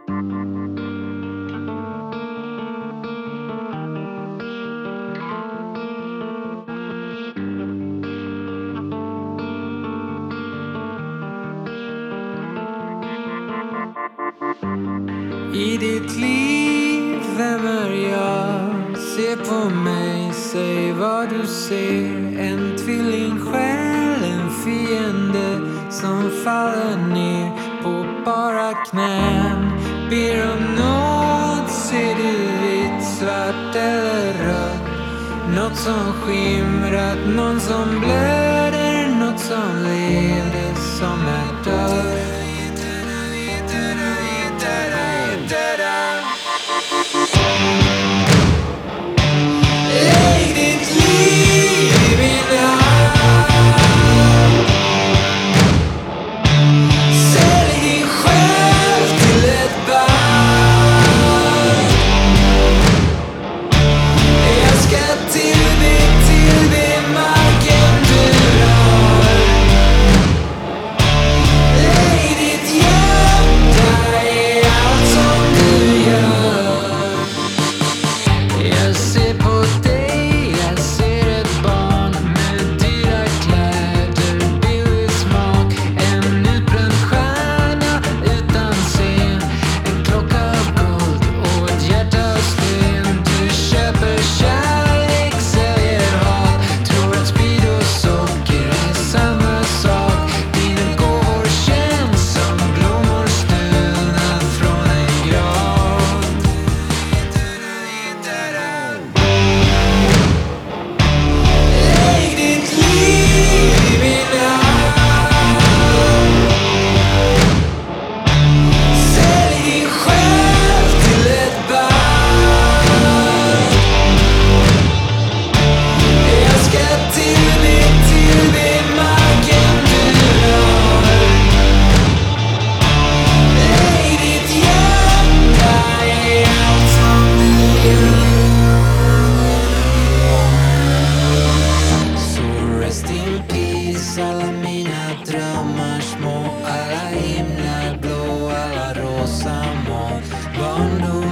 I ditt liv, vem är jag? Se på mig, säg vad du ser. En tvillingsjäl, en fiende som faller ner på bara knän. Ber om nåd, ser du vitt, svart eller rött? Något som skimrat, någon som blöder, något som lever, som är död. Lägg ditt liv i min hand. Sälj din själ till ett band. Jag ska tillbe marken du rör. Lägg ditt hjärta i allt som du gör. Jag ser på dig, jag ser ett barn med dyra kläder, billig smak. En utbränd stjärna utan scen, en klocka av guld och ett hjärta av sten. Du köper kärlek, säljer hat, tror att speed och socker är samma sak. Dina gåvor känns som blommor stulna från en grav. Lägg ditt liv i min hand. Sälj din själ till ett band. Jag ska tillbe marken du rör. Lägg ditt hjärta i allt som du gör. Så rest in peace, alla mina drömmar små, alla himlar blå, alla rosa moln. Barndom